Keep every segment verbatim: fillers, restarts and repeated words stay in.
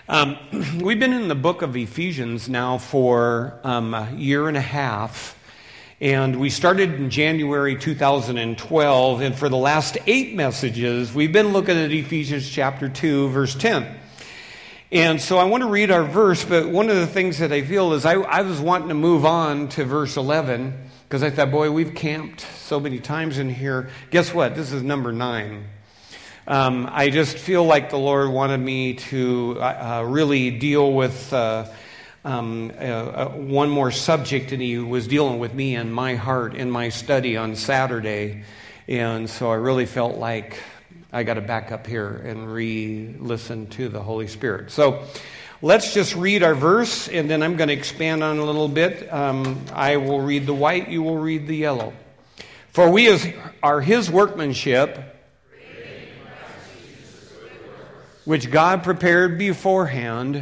Um, we've been in the book of Ephesians now for um, a year and a half, and we started in January two thousand twelve, and for the last eight messages, we've been looking at Ephesians chapter two, verse ten. And so I want to read our verse, but one of the things that I feel is I, I was wanting to move on to verse eleven, because I thought, boy, we've camped so many times in here. Guess what? This is number nine. Um, I just feel like the Lord wanted me to uh, really deal with uh, um, uh, uh, one more subject, and He was dealing with me in my heart in my study on Saturday. And so I really felt like I got to back up here and re-listen to the Holy Spirit. So let's just read our verse, and then I'm going to expand on it a little bit. Um, I will read the white, you will read the yellow. For we are His workmanship, which God prepared beforehand.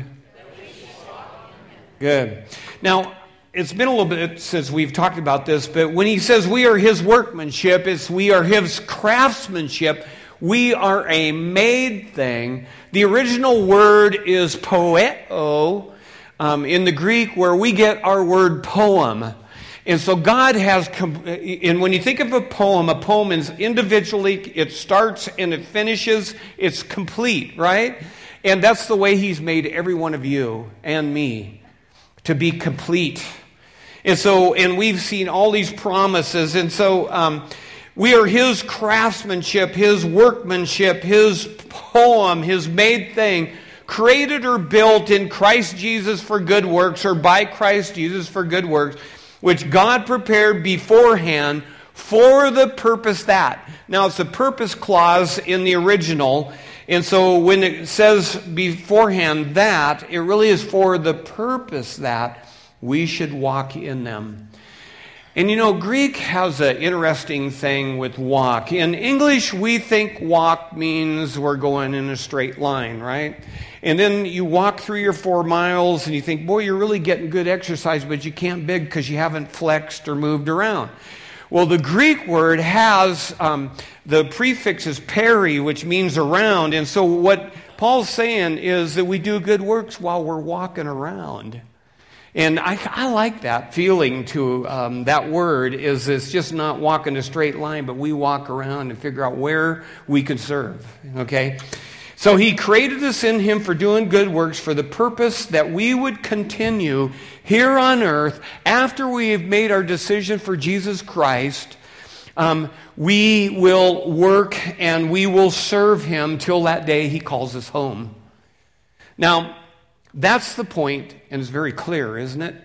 Good. Now, it's been a little bit since we've talked about this, but when He says we are His workmanship, it's we are His craftsmanship. We are a made thing. The original word is poeo um, in the Greek, where we get our word poem. And so God has, and when you think of a poem, a poem is individually, it starts and it finishes, it's complete, right? And that's the way He's made every one of you and me to be complete. And so, and we've seen all these promises, and so um, we are His craftsmanship, His workmanship, His poem, His made thing, created or built in Christ Jesus for good works, or by Christ Jesus for good works, which God prepared beforehand for the purpose that. Now, it's a purpose clause in the original, and so when it says beforehand that, it really is for the purpose that we should walk in them. And you know, Greek has an interesting thing with walk. In English, we think walk means we're going in a straight line, right? And then you walk three or four miles and you think, boy, you're really getting good exercise, but you can't big because you haven't flexed or moved around. Well, the Greek word has, um, the prefix is peri, which means around. And so what Paul's saying is that we do good works while we're walking around. And I, I like that feeling to um, that word, is it's just not walking a straight line, but we walk around and figure out where we can serve, okay? So He created us in Him for doing good works for the purpose that we would continue here on earth after we have made our decision for Jesus Christ. Um, we will work and we will serve Him till that day He calls us home. Now, that's the point, and it's very clear, isn't it?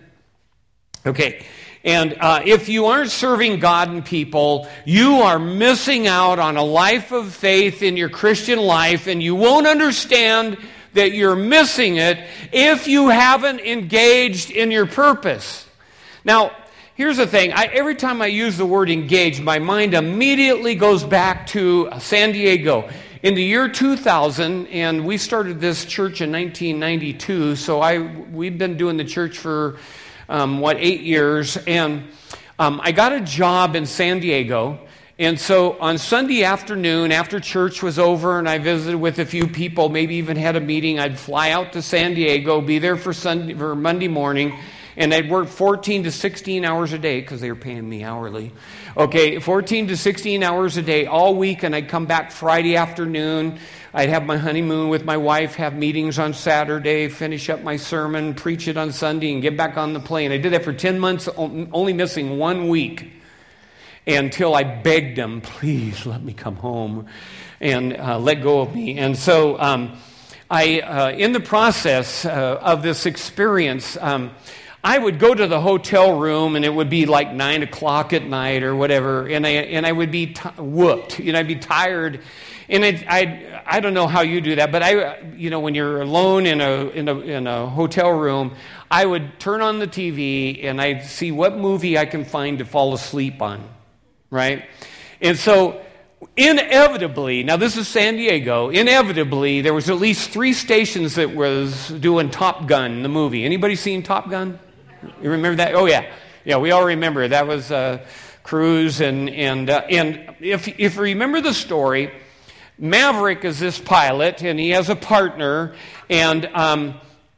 Okay, and uh, if you aren't serving God and people, you are missing out on a life of faith in your Christian life, and you won't understand that you're missing it if you haven't engaged in your purpose. Now, here's the thing. I, every time I use the word engaged, my mind immediately goes back to San Diego. In the year two thousand, and we started this church in nineteen ninety-two, so I we've been doing the church for, um, what, eight years, and um, I got a job in San Diego, and so on Sunday afternoon, after church was over, and I visited with a few people, maybe even had a meeting, I'd fly out to San Diego, be there for Sunday, for Monday morning, and I'd work fourteen to sixteen hours a day, because they were paying me hourly. Okay, fourteen to sixteen hours a day all week, and I'd come back Friday afternoon. I'd have my honeymoon with my wife, have meetings on Saturday, finish up my sermon, preach it on Sunday, and get back on the plane. I did that for ten months, only missing one week, until I begged them, please let me come home and uh, let go of me. And so um, I, uh, in the process uh, of this experience, um, I would go to the hotel room, and it would be like nine o'clock at night or whatever, and I and I would be t- whooped. You know, I'd be tired, and I'd, I'd I don't know how you do that, but I, you know, when you're alone in a in a in a hotel room, I would turn on the T V and I'd see what movie I can find to fall asleep on, right? And so inevitably, now this is San Diego, inevitably there was at least three stations that was doing Top Gun, the movie. Anybody seen Top Gun? You remember that? Oh, yeah. Yeah, we all remember. That was uh, Cruise. And and uh, and if if you remember the story, Maverick is this pilot, and he has a partner, and um,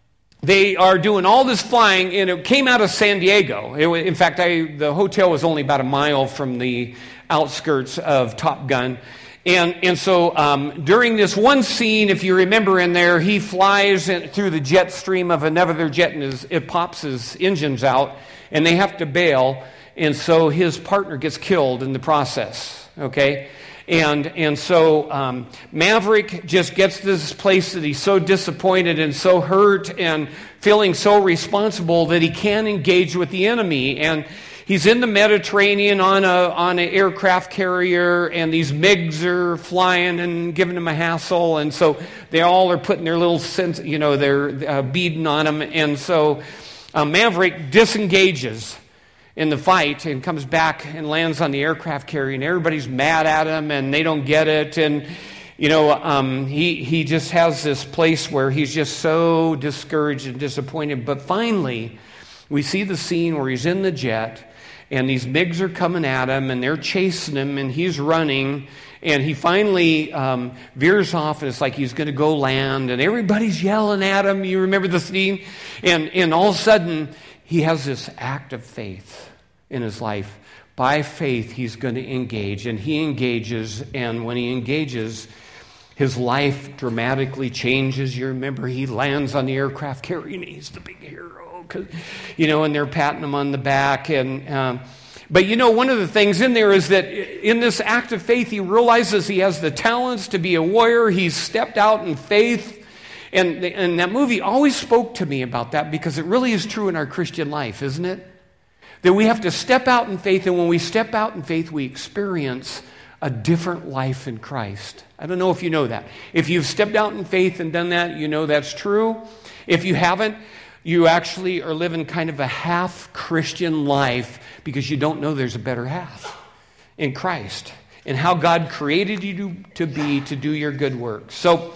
they are doing all this flying, and it came out of San Diego. It was, in fact, I, the hotel was only about a mile from the outskirts of Top Gun. And and so um, during this one scene, if you remember in there, he flies in, through the jet stream of another jet, and his, it pops his engines out, and they have to bail. And so his partner gets killed in the process, okay? And and so um, Maverick just gets to this place that he's so disappointed and so hurt and feeling so responsible that he can't engage with the enemy. And he's in the Mediterranean on a on an aircraft carrier, and these MiGs are flying and giving him a hassle. And so they all are putting their little sense, you know, they're uh, beading on him. And so uh, Maverick disengages in the fight and comes back and lands on the aircraft carrier, and everybody's mad at him and they don't get it. And you know, um, he he just has this place where he's just so discouraged and disappointed. But finally, we see the scene where he's in the jet, and these MiGs are coming at him, and they're chasing him, and he's running, and he finally um, veers off, and it's like he's going to go land, and everybody's yelling at him. You remember the scene? And and all of a sudden, he has this act of faith in his life. By faith, he's going to engage, and he engages, and when he engages, his life dramatically changes. You remember he lands on the aircraft carrier, and he's the big hero, 'cause, you know, and they're patting him on the back. And um, but you know, one of the things in there is that in this act of faith, he realizes he has the talents to be a warrior. He's stepped out in faith. And, and that movie always spoke to me about that, because it really is true in our Christian life, isn't it? That we have to step out in faith, and when we step out in faith, we experience a different life in Christ. I don't know if you know that. If you've stepped out in faith and done that, you know that's true. If you haven't, you actually are living kind of a half Christian life, because you don't know there's a better half in Christ and how God created you to be to do your good work. So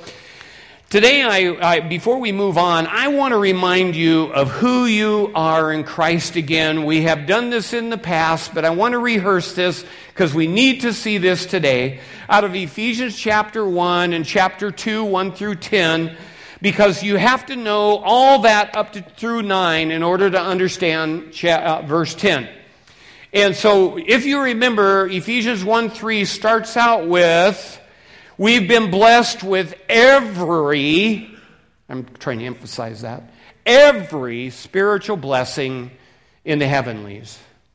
today, I, I, before we move on, I want to remind you of who you are in Christ again. We have done this in the past, but I want to rehearse this because we need to see this today out of Ephesians chapter one and chapter two, one through ten, because you have to know all that up to through nine in order to understand cha- uh, verse ten. And so if you remember, Ephesians one three starts out with, we've been blessed with every, I'm trying to emphasize that, every spiritual blessing in the heavenlies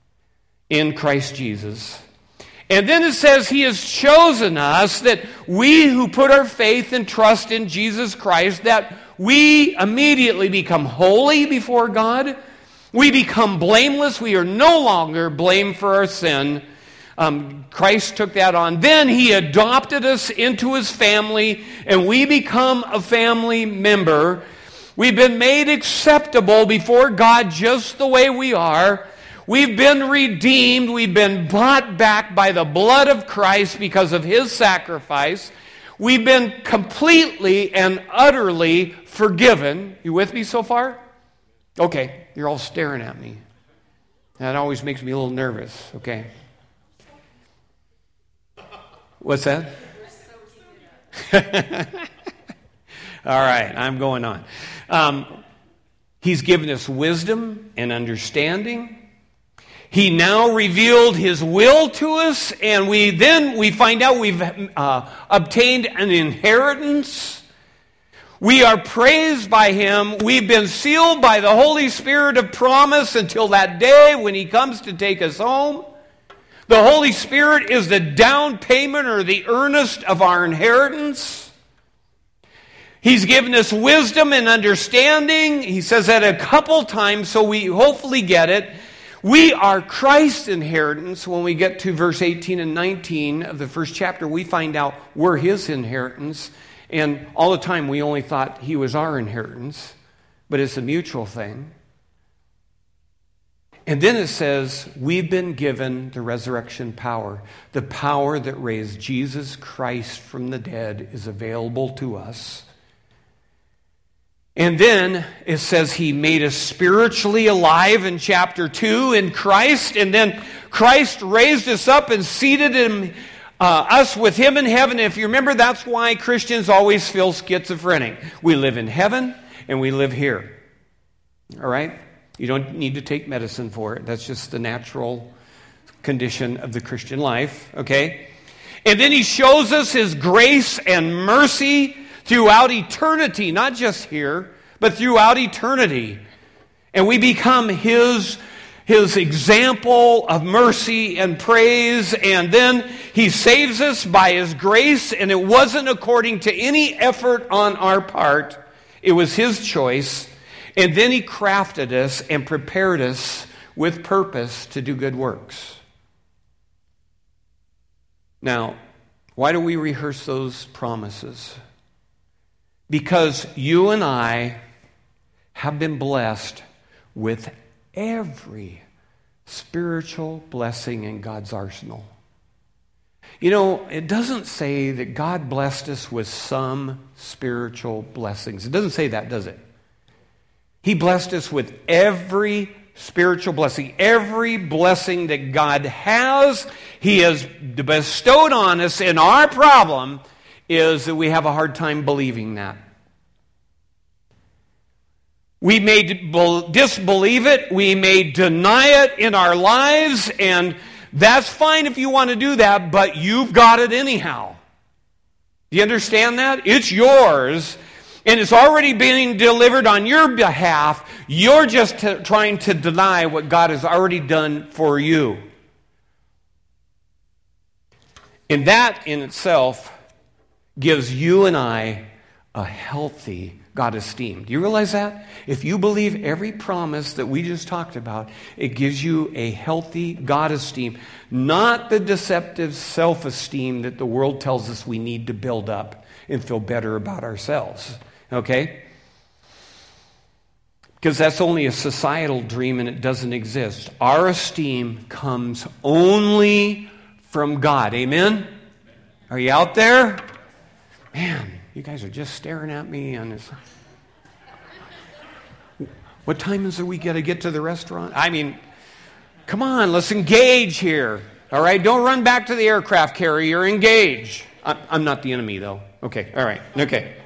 in Christ Jesus. And then it says he has chosen us, that we who put our faith and trust in Jesus Christ, that we immediately become holy before God. We become blameless. We are no longer blamed for our sin. Um, Christ took that on. Then he adopted us into his family, and we become a family member. We've been made acceptable before God just the way we are. We've been redeemed. We've been bought back by the blood of Christ because of his sacrifice. We've been completely and utterly forgiven. You with me so far? Okay, you're all staring at me. That always makes me a little nervous, okay? What's that? All right, I'm going on. Um, he's given us wisdom and understanding. He now revealed his will to us, and we then we find out we've uh, obtained an inheritance. We are praised by him. We've been sealed by the Holy Spirit of promise until that day when he comes to take us home. The Holy Spirit is the down payment or the earnest of our inheritance. He's given us wisdom and understanding. He says that a couple times, so we hopefully get it. We are Christ's inheritance. When we get to verse eighteen and nineteen of the first chapter, we find out we're his inheritance. And all the time we only thought he was our inheritance, but it's a mutual thing. And then it says, we've been given the resurrection power. The power that raised Jesus Christ from the dead is available to us. And then it says he made us spiritually alive in chapter two in Christ. And then Christ raised us up and seated him uh, us with him in heaven. If you remember, that's why Christians always feel schizophrenic. We live in heaven and we live here. All right? You don't need to take medicine for it. That's just the natural condition of the Christian life, okay? And then he shows us his grace and mercy throughout eternity, not just here, but throughout eternity. And we become his, his example of mercy and praise, and then he saves us by his grace, and it wasn't according to any effort on our part. It was his choice. And then he crafted us and prepared us with purpose to do good works. Now, why do we rehearse those promises? Because you and I have been blessed with every spiritual blessing in God's arsenal. You know, it doesn't say that God blessed us with some spiritual blessings. It doesn't say that, does it? He blessed us with every spiritual blessing. Every blessing that God has, he has bestowed on us. And our problem is that we have a hard time believing that. We may disbelieve it. We may deny it in our lives. And that's fine if you want to do that, but you've got it anyhow. Do you understand that? It's yours. And it's already being delivered on your behalf. You're just t- trying to deny what God has already done for you. And that in itself gives you and I a healthy God esteem. Do you realize that? If you believe every promise that we just talked about, it gives you a healthy God esteem, not the deceptive self-esteem that the world tells us we need to build up and feel better about ourselves. Okay? Because that's only a societal dream and it doesn't exist. Our esteem comes only from God. Amen? Are you out there? Man, you guys are just staring at me on this. What time is it we got to get to the restaurant? I mean, come on, let's engage here. All right? Don't run back to the aircraft carrier. Engage. I'm not the enemy, though. Okay, all right. Okay.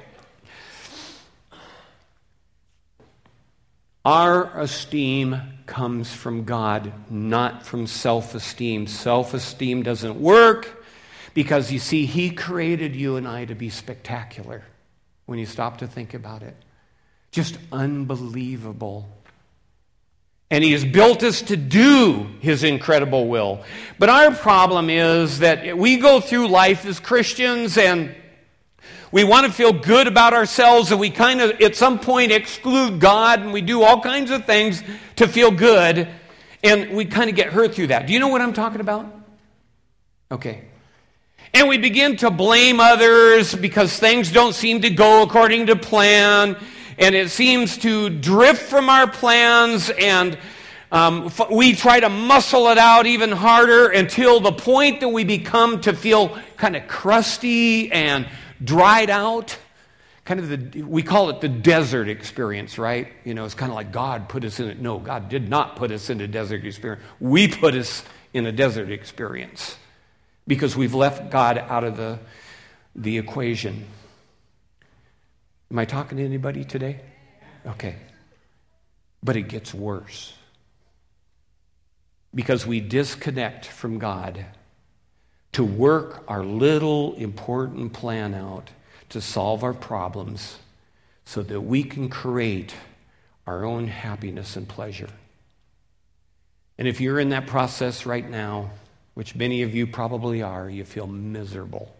Our esteem comes from God, not from self-esteem. Self-esteem doesn't work because, you see, he created you and I to be spectacular when you stop to think about it. Just unbelievable. And he has built us to do his incredible will. But our problem is that we go through life as Christians and we want to feel good about ourselves, and we kind of, at some point, exclude God, and we do all kinds of things to feel good, and we kind of get hurt through that. Do you know what I'm talking about? Okay. And we begin to blame others because things don't seem to go according to plan, and it seems to drift from our plans, and um, we try to muscle it out even harder until the point that we become to feel kind of crusty and dried out, kind of the, we call it the desert experience, right? You know, it's kind of like God put us in it. No, God did not put us in a desert experience. We put us in a desert experience because we've left God out of the, the equation. Am I talking to anybody today? Okay. But it gets worse because we disconnect from God to work our little important plan out to solve our problems so that we can create our own happiness and pleasure. And if you're in that process right now, which many of you probably are, you feel miserable.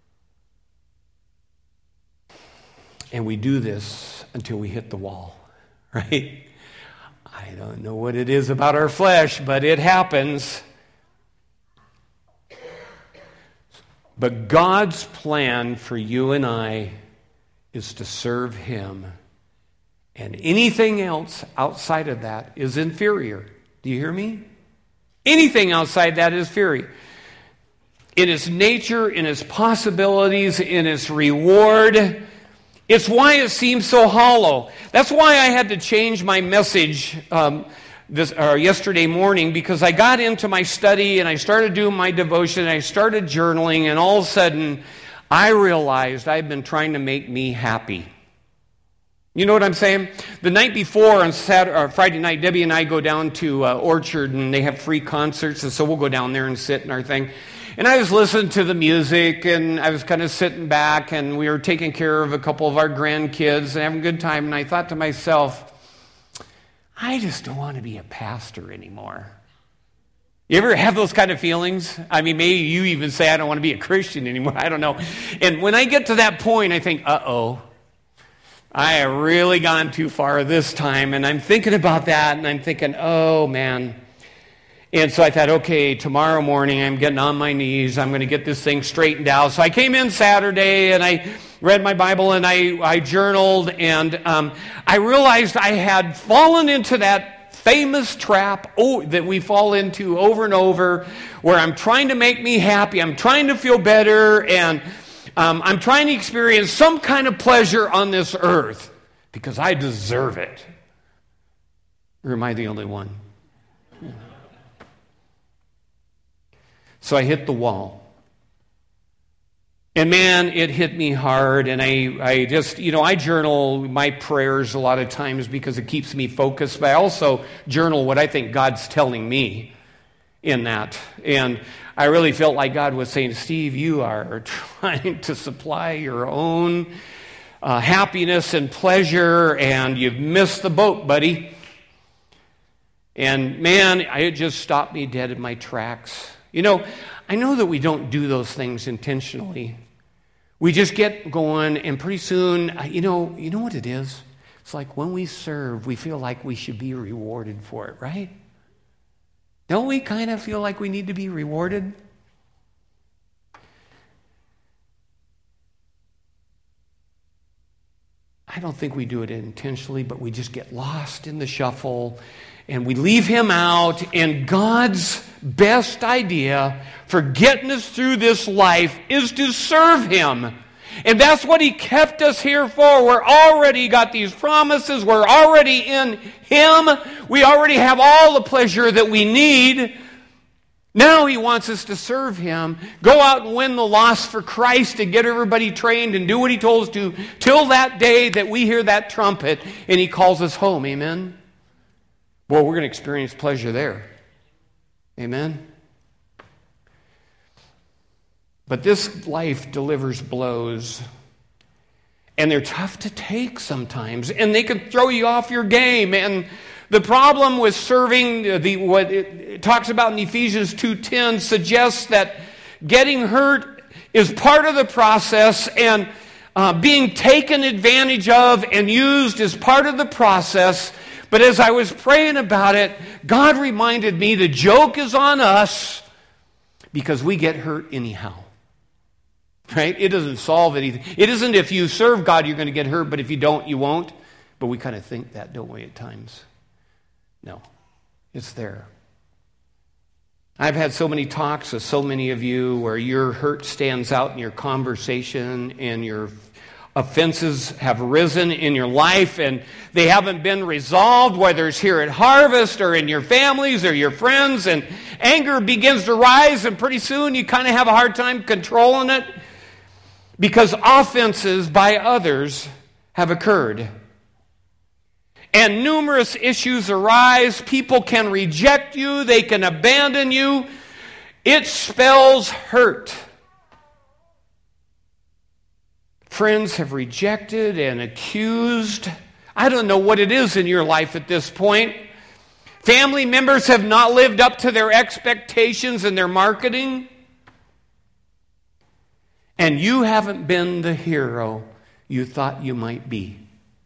And we do this until we hit the wall, right? I don't know what it is about our flesh, but it happens. But God's plan for you and I is to serve him. And anything else outside of that is inferior. Do you hear me? Anything outside that is inferior. In its nature, in its possibilities, in its reward. It's why it seems so hollow. That's why I had to change my message um, this or yesterday morning because I got into my study and I started doing my devotion and I started journaling, and all of a sudden I realized I've been trying to make me happy. You know what I'm saying? The night before on Saturday, or Friday night, Debbie and I go down to uh, Orchard, and they have free concerts, and so we'll go down there and sit in our thing. And I was listening to the music, and I was kind of sitting back, and we were taking care of a couple of our grandkids and having a good time, and I thought to myself, I just don't want to be a pastor anymore. You ever have those kind of feelings? I mean, maybe you even say, I don't want to be a Christian anymore. I don't know. And when I get to that point, I think, uh-oh, I have really gone too far this time. And I'm thinking about that, and I'm thinking, oh, man. And so I thought, okay, tomorrow morning I'm getting on my knees. I'm going to get this thing straightened out. So I came in Saturday, and I read my Bible, and I, I journaled, and um, I realized I had fallen into that famous trap oh, that we fall into over and over, where I'm trying to make me happy, I'm trying to feel better, and um, I'm trying to experience some kind of pleasure on this earth because I deserve it. Or am I the only one? So I hit the wall. And man, it hit me hard, and I, I just, you know, I journal my prayers a lot of times because it keeps me focused, but I also journal what I think God's telling me in that. And I really felt like God was saying, Steve, you are trying to supply your own uh, happiness and pleasure, and you've missed the boat, buddy. And man, it just stopped me dead in my tracks. You know, I know that we don't do those things intentionally. We just get going, and pretty soon, you know, you know what it is? It's like when we serve, we feel like we should be rewarded for it, right? Don't we kind of feel like we need to be rewarded? I don't think we do it intentionally, but we just get lost in the shuffle, and we leave him out, and God's best idea for getting us through this life is to serve him. And that's what he kept us here for. We're already got these promises. We're already in him. We already have all the pleasure that we need. Now he wants us to serve him, go out and win the lost for Christ, and get everybody trained and do what he told us to till that day that we hear that trumpet and he calls us home. Amen? Boy, we're going to experience pleasure there. Amen? But this life delivers blows, and they're tough to take sometimes, and they can throw you off your game. And the problem with serving, the what it talks about in Ephesians two ten suggests that getting hurt is part of the process, and uh, being taken advantage of and used is part of the process. But as I was praying about it, God reminded me the joke is on us because we get hurt anyhow. Right? It doesn't solve anything. It isn't if you serve God you're going to get hurt, but if you don't, you won't. But we kind of think that, don't we, at times? No. It's there. I've had so many talks with so many of you where your hurt stands out in your conversation and your offenses have risen in your life and they haven't been resolved, whether it's here at Harvest or in your families or your friends, and anger begins to rise, and pretty soon you kind of have a hard time controlling it because offenses by others have occurred. And numerous issues arise. People can reject you. They can abandon you. It spells hurt. Friends have rejected and accused. I don't know what it is in your life at this point. Family members have not lived up to their expectations in their marketing. And you haven't been the hero you thought you might be.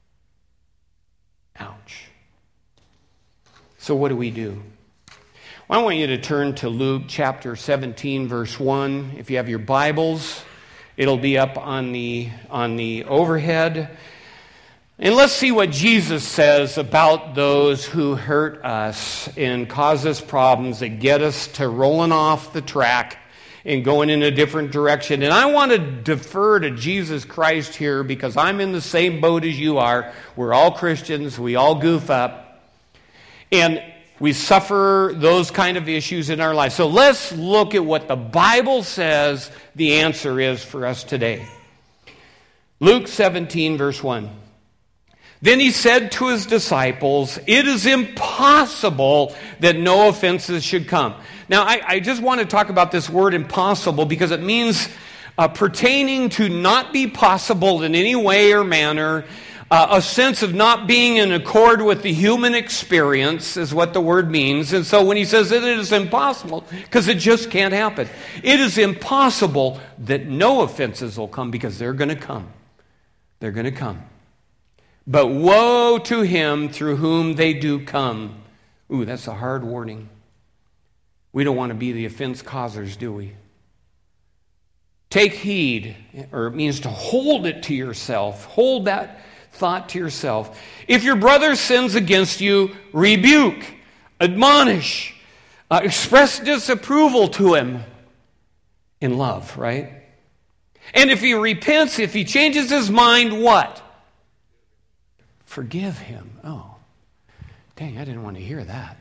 Ouch. So what do we do? Well, I want you to turn to Luke chapter seventeen, verse one. If you have your Bibles, it'll be up on the, on the overhead. And let's see what Jesus says about those who hurt us and cause us problems that get us to rolling off the track and going in a different direction. And I want to defer to Jesus Christ here because I'm in the same boat as you are. We're all Christians. We all goof up. And We suffer those kind of issues in our life. So let's look at what the Bible says the answer is for us today. Luke seventeen, verse one. Then he said to his disciples, it is impossible that no offenses should come. Now, I, I just want to talk about this word impossible because it means uh, pertaining to not be possible in any way or manner. Uh, a sense of not being in accord with the human experience is what the word means. And so when he says that it is impossible, because it just can't happen. It is impossible that no offenses will come, because they're going to come. They're going to come. But woe to him through whom they do come. Ooh, that's a hard warning. We don't want to be the offense causers, do we? Take heed, or it means to hold it to yourself. Hold that thought to yourself. If your brother sins against you, rebuke, admonish, uh, express disapproval to him in love, right? And if he repents, if he changes his mind, what? Forgive him. Oh, dang, I didn't want to hear that.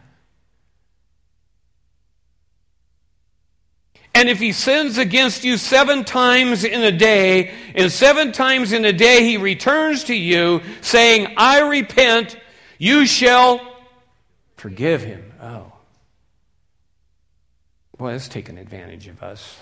And if he sins against you seven times in a day, and seven times in a day he returns to you, saying, I repent, you shall forgive him. Oh. Boy, that's taking advantage of us.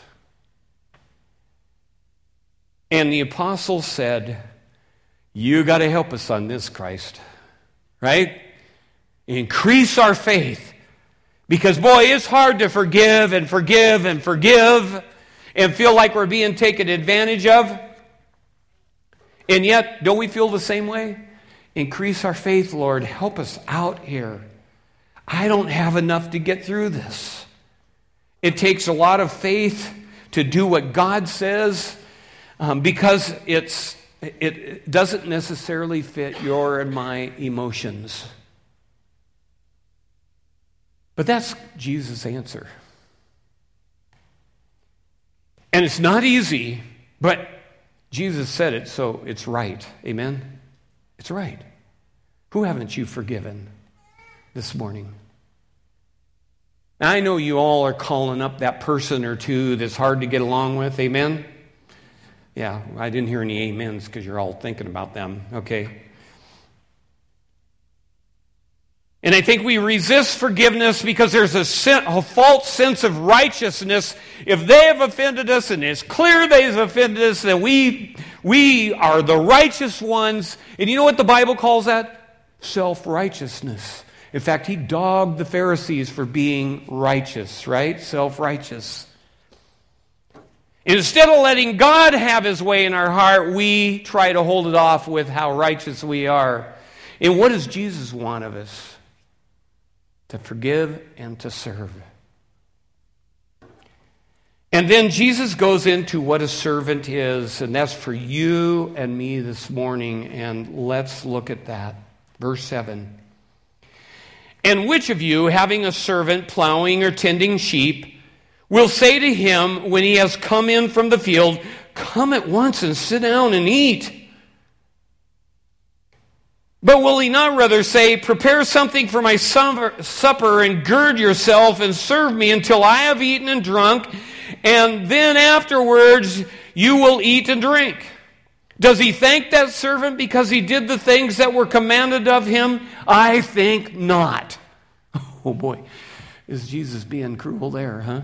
And the apostle said, you got to help us on this, Christ. Right? Increase our faith. Because, boy, it's hard to forgive and forgive and forgive and feel like we're being taken advantage of. And yet, don't we feel the same way? Increase our faith, Lord. Help us out here. I don't have enough to get through this. It takes a lot of faith to do what God says um, because it's it doesn't necessarily fit your and my emotions. But that's Jesus' answer. And it's not easy, but Jesus said it, so it's right. Amen? It's right. Who haven't you forgiven this morning? Now, I know you all are calling up that person or two that's hard to get along with. Amen? Yeah, I didn't hear any amens because you're all thinking about them. Okay. And I think we resist forgiveness because there's a, sen- a false sense of righteousness. If they have offended us and it's clear they've offended us, then we, we are the righteous ones. And you know what the Bible calls that? Self-righteousness. In fact, he dogged the Pharisees for being righteous, right? Self-righteous. Instead of letting God have his way in our heart, we try to hold it off with how righteous we are. And what does Jesus want of us? To forgive and to serve. And then Jesus goes into what a servant is, and that's for you and me this morning, and let's look at that. Verse seven. And which of you, having a servant plowing or tending sheep, will say to him when he has come in from the field, come at once and sit down and eat? But will he not rather say, prepare something for my supper and gird yourself and serve me until I have eaten and drunk, and then afterwards you will eat and drink? Does he thank that servant because he did the things that were commanded of him? I think not. Oh boy, is Jesus being cruel there, huh?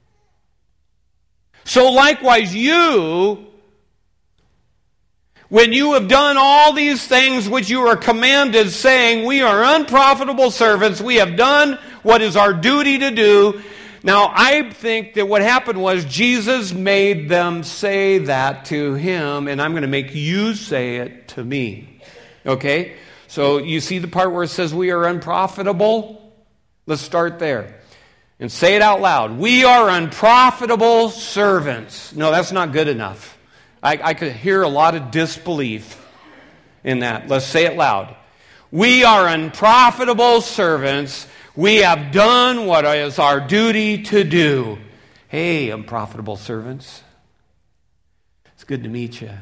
So likewise you, when you have done all these things which you are commanded, saying, we are unprofitable servants, we have done what is our duty to do. Now, I think that what happened was Jesus made them say that to him, and I'm going to make you say it to me. Okay? So you see the part where it says we are unprofitable? Let's start there. And say it out loud. We are unprofitable servants. No, that's not good enough. I, I could hear a lot of disbelief in that. Let's say it loud. We are unprofitable servants. We have done what is our duty to do. Hey, unprofitable servants. It's good to meet you.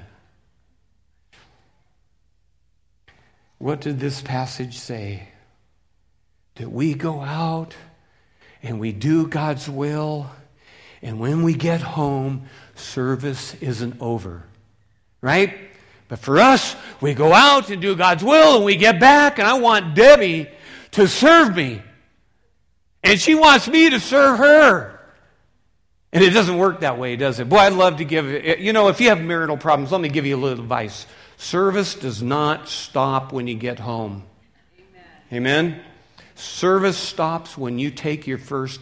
What did this passage say? that we go out and we do God's will, and when we get home, service isn't over, right? But for us, we go out and do God's will, and we get back, and I want Debbie to serve me. And she wants me to serve her. And it doesn't work that way, does it? Boy, I'd love to give it. You know, if you have marital problems, let me give you a little advice. Service does not stop when you get home. Amen? Amen? Service stops when you take your first,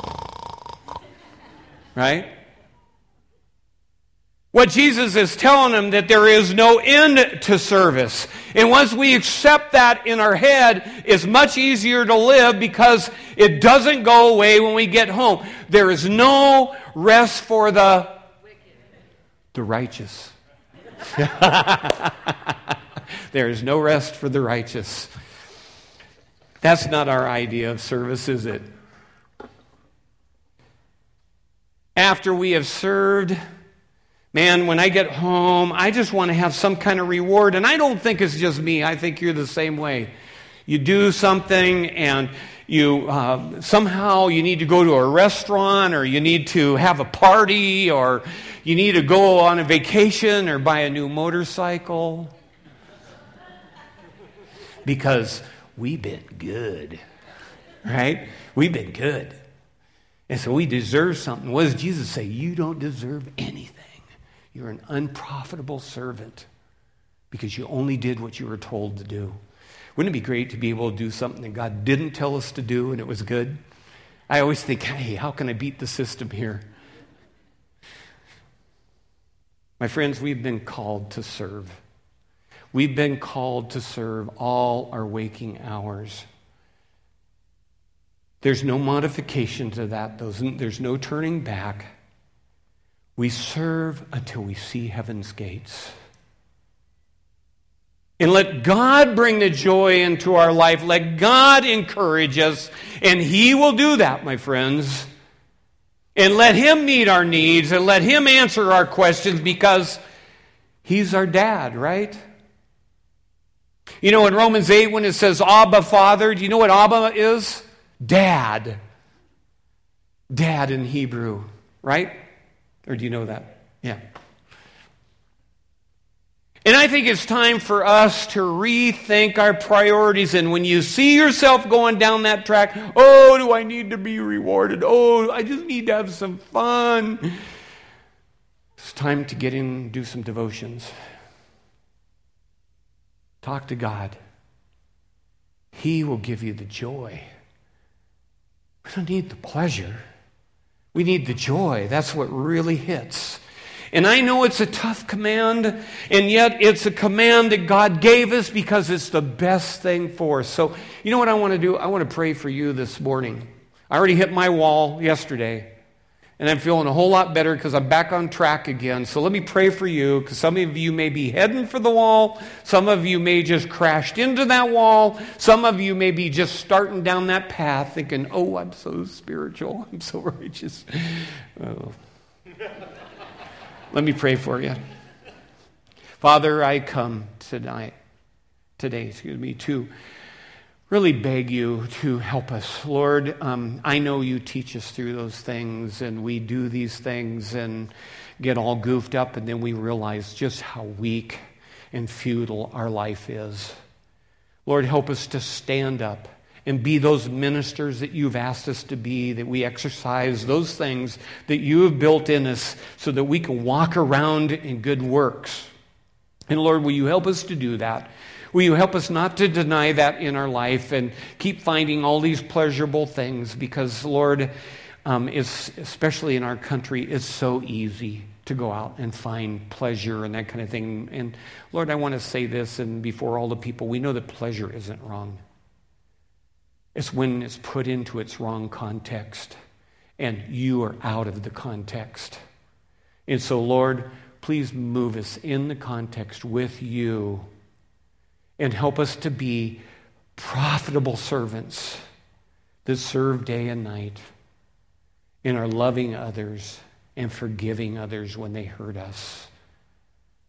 right? What Jesus is telling them, that there is no end to service. And once we accept that in our head, it's much easier to live because it doesn't go away when we get home. There is no rest for the the righteous. There is no rest for the righteous. That's not our idea of service, is it? After we have served, man, when I get home, I just want to have some kind of reward. And I don't think it's just me. I think you're the same way. You do something and you uh, somehow you need to go to a restaurant, or you need to have a party, or you need to go on a vacation or buy a new motorcycle. Because we've been good, right? We've been good. And so we deserve something. What does Jesus say? You don't deserve anything. You're an unprofitable servant because you only did what you were told to do. Wouldn't it be great to be able to do something that God didn't tell us to do and it was good? I always think, hey, how can I beat the system here? My friends, we've been called to serve. We've been called to serve all our waking hours. There's no modification to that. There's no turning back. We serve until we see heaven's gates. And let God bring the joy into our life. Let God encourage us. And He will do that, my friends. And let Him meet our needs. And let Him answer our questions, because He's our dad, right? You know, in Romans eight, when it says Abba, Father, do you know what Abba is? Dad. Dad in Hebrew, right? Or do you know that? Yeah. And I think it's time for us to rethink our priorities. And when you see yourself going down that track, oh, do I need to be rewarded? Oh, I just need to have some fun. It's time to get in and do some devotions. Talk to God. He will give you the joy. We don't need the pleasure. We need the joy. That's what really hits. And I know it's a tough command, and yet it's a command that God gave us because it's the best thing for us. So, you know what I want to do? I want to pray for you this morning. I already hit my wall yesterday, and I'm feeling a whole lot better because I'm back on track again. So let me pray for you, because some of you may be heading for the wall. Some of you may just crashed into that wall. Some of you may be just starting down that path thinking, oh, I'm so spiritual. I'm so righteous. Oh. Let me pray for you. Father, I come tonight, today, excuse me, to really beg you to help us. Lord, um, I know you teach us through those things, and we do these things and get all goofed up, and then we realize just how weak and futile our life is. Lord, help us to stand up and be those ministers that you've asked us to be, that we exercise those things that you have built in us so that we can walk around in good works. And Lord, will you help us to do that? Will you help us not to deny that in our life and keep finding all these pleasurable things? Because, Lord, um, it's, especially in our country, it's so easy to go out and find pleasure and that kind of thing. And Lord, I want to say this, and before all the people, we know that pleasure isn't wrong. It's when it's put into its wrong context, and you are out of the context. And so, Lord, please move us in the context with you and help us to be profitable servants that serve day and night and are loving others and forgiving others when they hurt us.